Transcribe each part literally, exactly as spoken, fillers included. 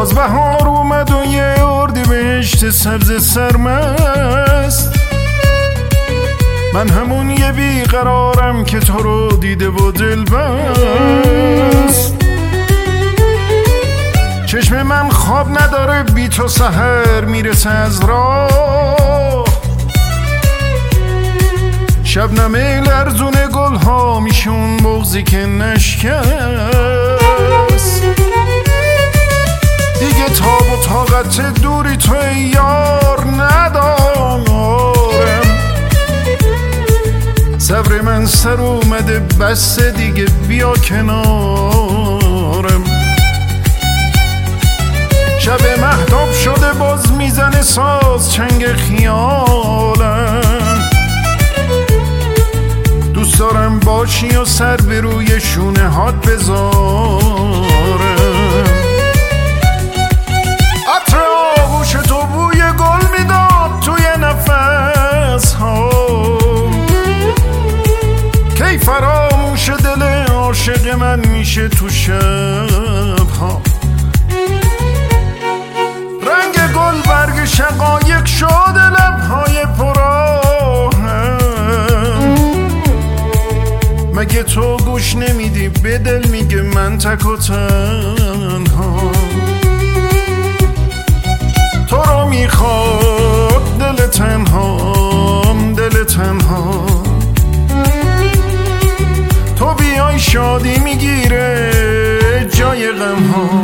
باز بهار اومد و یه اردیبهشت سبز سرمست، من همون یه بیقرارم که تو رو دیده و دل بست. چشم من خواب نداره بی تو، سحر میرسه از راه، شبنم لرزون گل ها میشون بغضی که نشکست. دیگه تاب و طاقت دوری تو یار ندارم، صبر من سر اومده بس دیگه بیا کنارم. شب مهتاب شده باز میزنه ساز چنگ خیالم، دوست دارم باشی و سر به روی شونه هات بذارم. عطر آغوش تو بوی گل میداد توی نفس ها، کی فراموش دل عاشق من میشه تو شب ها. رنگ گل برگ شقایق شده لبهای پراهم، مگه تو گوش نمیدی به دل میگه من تک و تنها. تو رو میخواد دل تنهام، دل تنها، تو بیای شادی میگیره جای غم ها.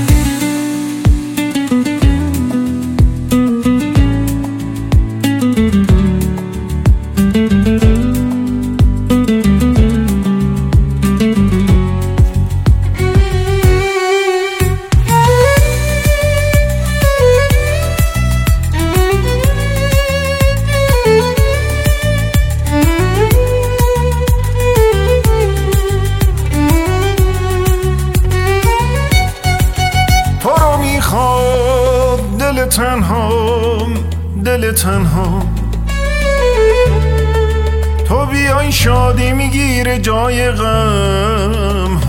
دل تنها، دل تنها، تو بیای شادی میگیره جای غم